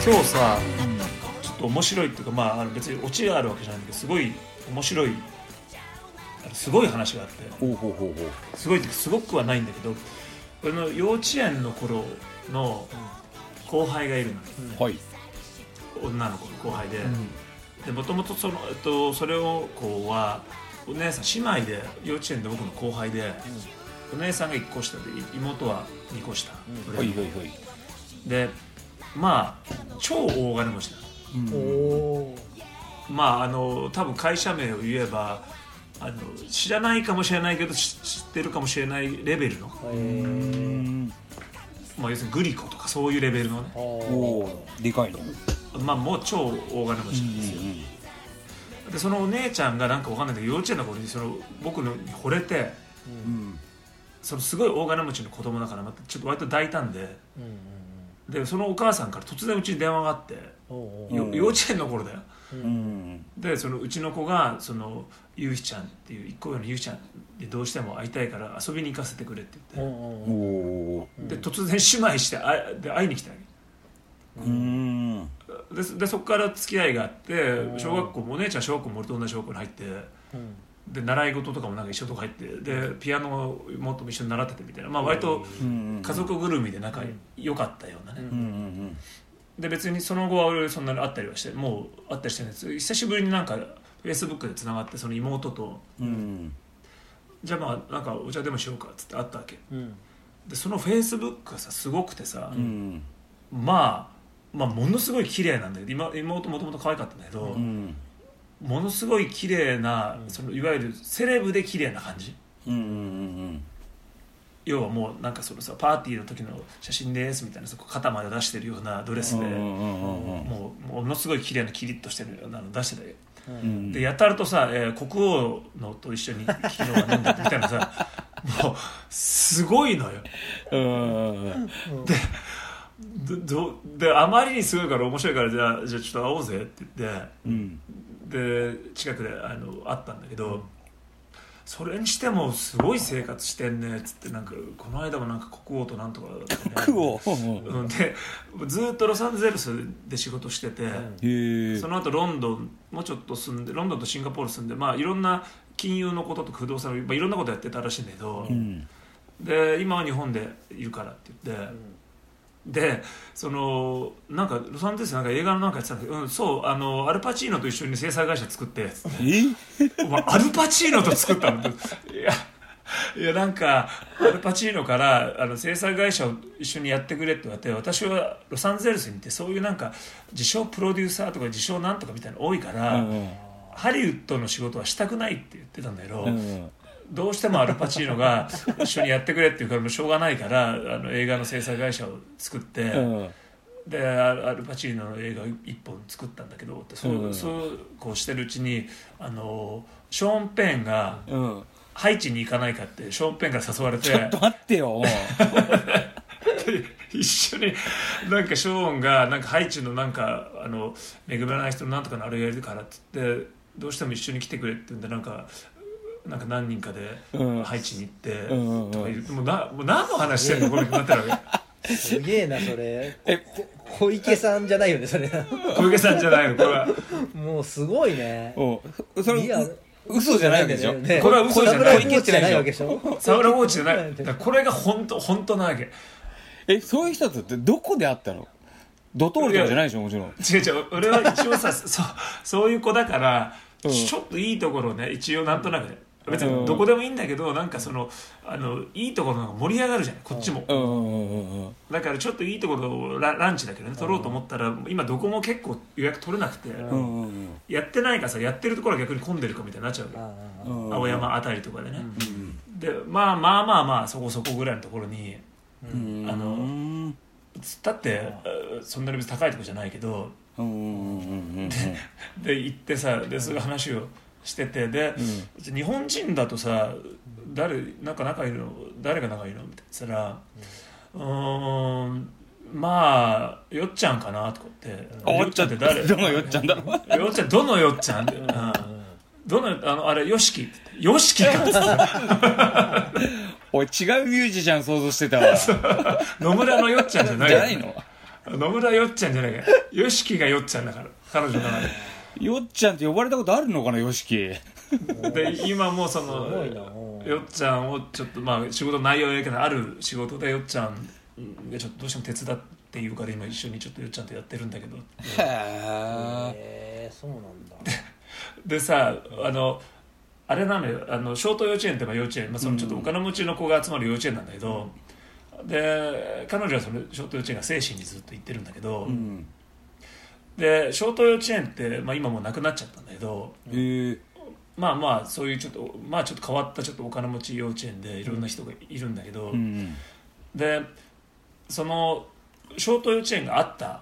今日さ、ちょっと面白いっていうか、まあ、別にオチがあるわけじゃないんだけど、すごい面白いすごい話があって、すごいってすごくはないんだけど、俺の幼稚園の頃の後輩がいるの、はい、女の子の後輩で、もともとそれを子はお姉さん姉妹で幼稚園で僕の後輩で、お姉さんが1個下で妹は2個下、でまあ超大金持ちだ、まあ多分会社名を言えば知らないかもしれないけど知ってるかもしれないレベルの、まあ、要するにグリコとかそういうレベルのね、 でかいの、 まあもう超大金持ちなんですよ、でそのお姉ちゃんがなんかわかんないけど幼稚園の頃に僕のに惚れて、そのすごい大金持ちの子供だからまたちょっと割と大胆で、でそのお母さんから突然うちに電話があって、幼稚園の頃だよ、でそのうちの子がそのゆうひちゃんっていう1個上のゆうひちゃんでどうしても会いたいから遊びに行かせてくれって言って、で突然姉妹して会いに来たわけ、でそこから付き合いがあって、小学校もお姉ちゃん小学校も俺と同じ小学校に入って、で習い事とかもなんか一緒とか入って、でピアノをもっと一緒に習っててみたいな、まあ割と家族ぐるみで仲良かったようなね、で別にその後は俺そんなに会ったりはしてもう会ったりしてないんです。久しぶりになんかフェイスブックでつながって、その妹と、じゃあまあなんかお茶でもしようかっつって会ったわけ、でそのフェイスブックがさすごくてさ、まあものすごい綺麗なんだけど、妹もともと可愛かったんだけど、ものすごい綺麗な、そのいわゆるセレブで綺麗な感じ、要はもうなんかそのさパーティーの時の写真ですみたいな、そこ肩まで出してるようなドレスで、ものすごい綺麗なキリッとしてるようなの出してた、でやたらとさ、国王のと一緒に昨日は飲んだみたいなさもうすごいのよ、であまりにすごいから面白いからじゃあちょっと会おうぜって言って、で近くで会ったんだけど、それにしてもすごい生活してんねっつって、なんかこの間もなんか国王となんとか、 国王、 でずっとロサンゼルスで仕事してて、その後ロンドンもちょっと住んで、ロンドンとシンガポール住んで、まあいろんな金融のことと不動産の、まあ、いろんなことやってたらしいんだけど、で今は日本でいるからって言って、でそのなんかロサンゼルスなんか映画のなんかやってたんだけど、そうアルパチーノと一緒に制作会社作ってアルパチーノと作ったのいやなんかアルパチーノから制作会社を一緒にやってくれって言われて、私はロサンゼルスにいてそういうなんか自称プロデューサーとか自称なんとかみたいなの多いから、ハリウッドの仕事はしたくないって言ってたんだけど、どうしてもアルパチーノが一緒にやってくれって言うからもうしょうがないから映画の制作会社を作って、でアルパチーノの映画一本作ったんだけど、そうこうしてるうちにショーン・ペンがハイチに行かないかってショーン・ペンから誘われて、 ちょっと待ってよ一緒になんかショーンがなんかハイチのなんか恵まれない人のなんとかのあれやるからって言って、どうしても一緒に来てくれって言うんでなんか何人かでハイチに行って、とか言う、もう何の話してんのこれなってるわけすげえなそれ。小池さんじゃないよねそれ。 小池さんじゃないのこれは。 もうすごいね。 それ嘘じゃないわけでしょ、ね、 これは嘘じゃない。 小池じゃないわけでしょ。 サウラ・ウォーチじゃない。これが本当なわけ。 そういう人ってどこで会ったの？ドトールとかじゃないでしょもちろん。 違う俺は一応さそういう子だから、ちょっといいところね一応なんとなくね。別にどこでもいいんだけど、なんかいいところの方が盛り上がるじゃないこっちも、だからちょっといいところをランチだけどね取ろうと思ったら、今どこも結構予約取れなくて、やってないからさ、やってるところは逆に混んでるかみたいになっちゃうわけ、青山あたりとかでね、でまあそこそこぐらいのところに、だってそんなに別に高いところじゃないけど、で行ってさ、そういう話をしてて、で、日本人だとさ誰が仲いいのみたいな言ったら、まあよっちゃんかなとかって、 よっちゃんって誰？どのよっちゃんだ？ よっちゃんどのよっちゃんで、どのあれよしきかおい違うミュージシャン想像してたわ。 野村のよっちゃんじゃないの？ 野村よっちゃんじゃないからよしきがよっちゃんだから彼女だからよっちゃんって呼ばれたことあるのかな、よしき。 で今もそのよっちゃんをちょっとまあ仕事内容やけどある仕事でよっちゃんがちょっとどうしても手伝っていうから今一緒にちょっとよっちゃんとやってるんだけど。 へえ、そうなんだ。 でさあれなのよ、ショート幼稚園って幼稚園、そのちょっとお金持ちの子が集まる幼稚園なんだけど、で彼女はそのショート幼稚園が精神にずっと行ってるんだけど、でショート幼稚園って、今もうなくなっちゃったんだけど、そういうちょっと変わったちょっとお金持ち幼稚園でいろんな人がいるんだけど、でそのショート幼稚園があった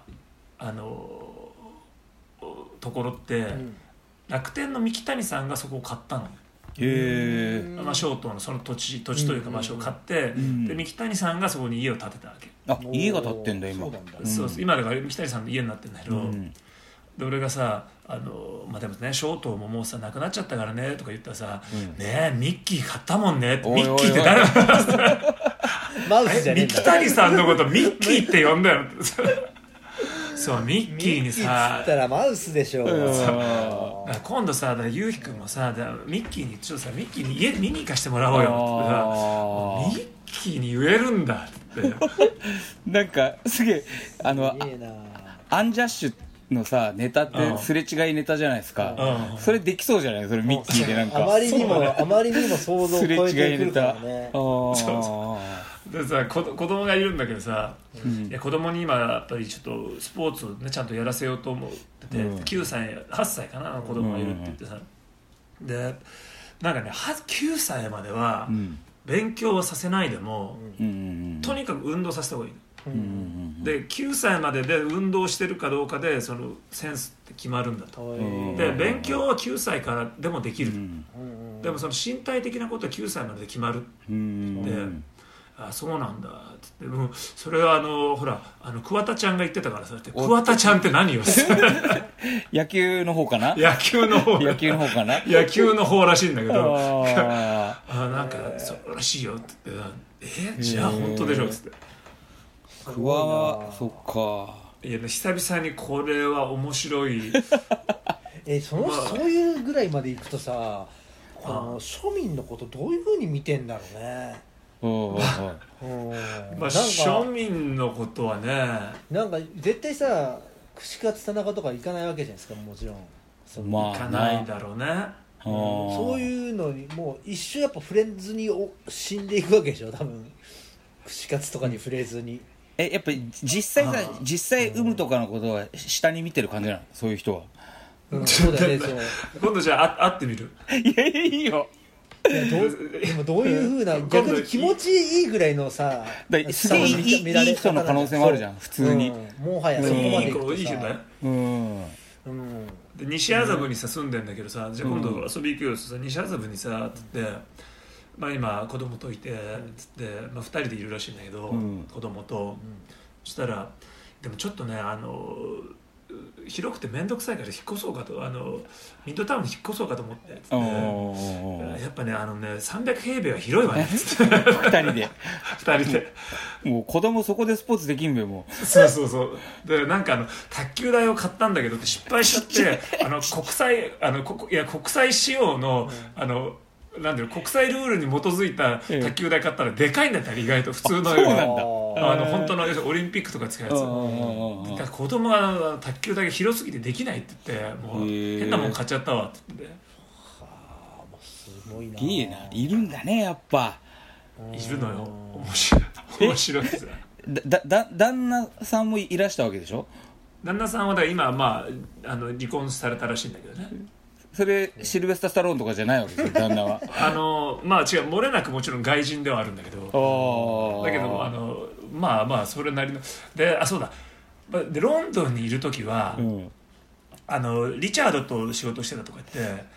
ところって、楽天の三木谷さんがそこを買ったの。ショートのその土地というか場所を買って、で三木谷さんがそこに家を建てたわけ。 家が建ってんだ今。 そう今だから三木谷さんの家になってるんだけど、で俺がさでもねショートももうさなくなっちゃったからねとか言ったらさ、ねえミッキー買ったもんねって。ミッキーって誰マウスじゃねえんだ。 三木谷さんのことミッキーって呼んだよそうミッキーにさミッキーっつったらマウスでしょ。 今度さゆうひくんもさミッキーにちょっとさミッキーに家見に行かしてもらおうよってミッキーに言えるんだってなんかすげえアンジャッシュのさネタってすれ違いネタじゃないですか、それできそうじゃない、それミッキーでなんかあまりにも想像を超えてくるからね。 でさ子供がいるんだけどさ、いや子供に今やっぱりちょっとスポーツをねちゃんとやらせようと思ってて、8歳かな子供がいるって言ってさ、でなんかね9歳までは勉強はさせないでも、とにかく運動させた方がいい。で9歳までで運動してるかどうかでそのセンスって決まるんだと。で勉強は9歳からでもできる、でもその身体的なことは9歳までで決まるってそうなんだって言って、もうそれはほら桑田ちゃんが言ってたからさって、桑田ちゃんって何よ野球の方かな、 野球の方かな野球の方らしいんだけどなんかそうらしいよって言って、じゃあ本当でしょっつって、 そっか。 いや久々にこれは面白いそういうぐらいまでいくとさ、庶民のことどういう風に見てんだろうね。 庶民のことはね、 なんか絶対さ串カツ田中とか行かないわけじゃないですか。もちろん行かないだろうね。 そういうのにもう一生やっぱ触れずに死んでいくわけでしょ多分。串カツとかに触れずに。 やっぱり実際有無とかのことは下に見てる感じなの、そういう人は。 そうだね。 今度じゃあ会ってみる。 いやいいよ。 でもどういう風な逆に気持ちいいぐらいのさ、 すげえいい人の可能性もあるじゃん普通に。 もはやそこまでいくとさ、 いい人だよ。で西麻布にさ住んでんだけどさ、じゃあ今度遊び行くよってさ、西麻布にさって言って、今子供といてつって、2人でいるらしいんだけど、子供と、そしたらでもちょっとね広くて面倒くさいから引っ越そうかと、ミッドタウンに引っ越そうかと思ってつって、やっぱね300平米は広いわねつって2人でもう子供そこでスポーツできんべよもう。 そうでなんか卓球台を買ったんだけどって失敗しちゃって国際仕様のなんだろう、国際ルールに基づいた卓球台買ったらでかいんだったら意外と普通のそうなんだ。 本当のオリンピックとか使うやつだから子供が卓球台が広すぎてできないって言ってもう変なもん買っちゃったわって言って、 すごいな。 いいな、いるんだねやっぱ。 いるのよ。面白いですよ。 旦那さんもいらしたわけでしょ。 旦那さんはだ今離婚されたらしいんだけどね。 それシルベスタ・スタローンとかじゃないわけですよ旦那は。 違う、漏れなくもちろん外人ではあるんだけど、だけどそれなりので、そうだ、でロンドンにいる時は、リチャードと仕事してたとか言って、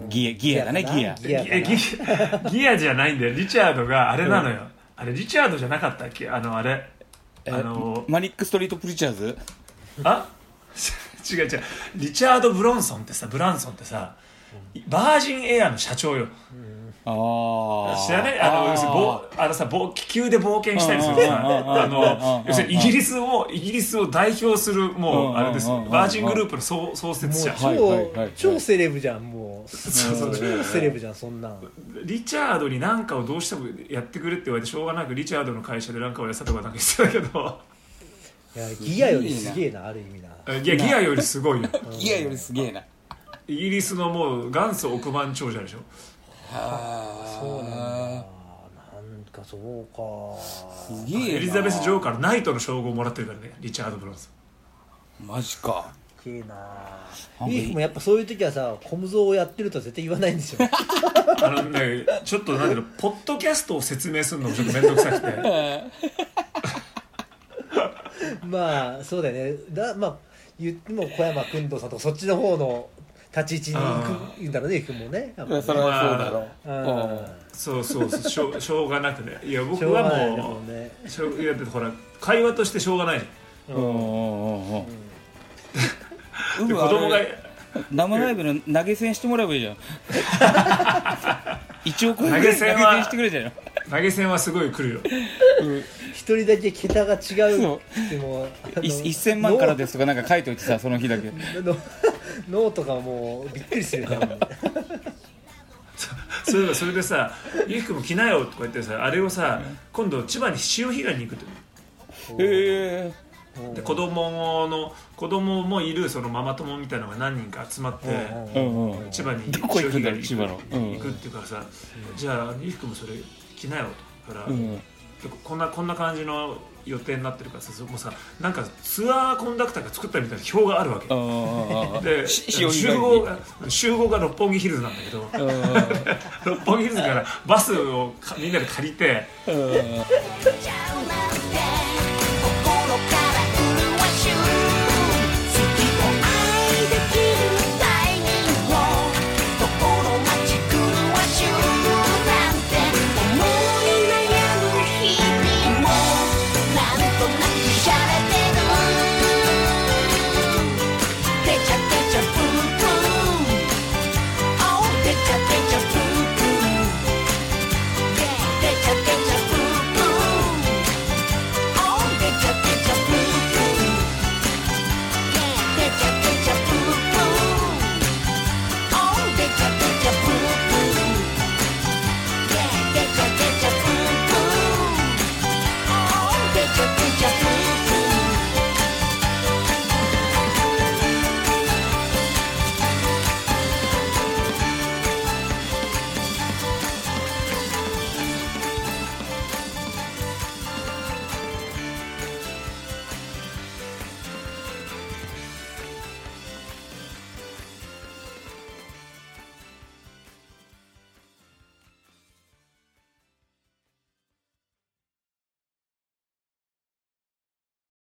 ギアだね、 ギアじゃないんだよ。リチャードがあれなのよ、あれリチャードじゃなかったっけ、マニック・ストリート・プリチャーズ。 違うリチャード・ブランソンってさバージンエアの社長よ。 知らない気球で冒険したりするさ要するにイギリスを代表するもうあれですよバージングループの創設者超セレブじゃんもう超セレブじゃんそんなんリチャードに何かをどうしてもやってくれって言われてしょうがなくリチャードの会社で何かをやったとかなんか言ってたけどいやギアよりすげえなある意味ないやギアよりすごいよギアよりすげえなイギリスのもう元祖億万長者でしょそうなんだなんかそうかすげえエリザベス女王からナイトの称号をもらってるからねリチャード・ブロンソンマジかすげえなリーフもやっぱそういう時はさコムゾーをやってるとは絶対言わないんですよね、ちょっとなんだろうポッドキャストを説明するのもちょっと面倒くさくてまあそうだよねまあ言っても小山君堂さんとかそっちの方の立ち位置に行くんだろうね、君もね。 それはそうだろう。 そうしょうがなくね。いや僕はもうね、いやほら会話としてしょうがないじゃん。子供が生ライブの投げ銭してもらえばいいじゃん。1億円投げ銭してくれじゃん。 投げ銭はすごい来るよ。 一人だけ桁が違うっても 1000万からですとかなんか書いておいてさその日だけノートがもうびっくりするよねそれでさゆうきくんも来なよとか言ってさあれをさ今度千葉に潮干狩りに行くってへえで子供もいるそのママ友みたいなのが何人か集まって千葉に潮干狩りに行くっていうからさじゃあゆうきくんもそれ来なよとからこんな感じの予定になってるからさもうさなんかツアーコンダクターが作ったみたいな表があるわけで集合が六本木ヒルズなんだけど六本木ヒルズからバスをみんなで借りて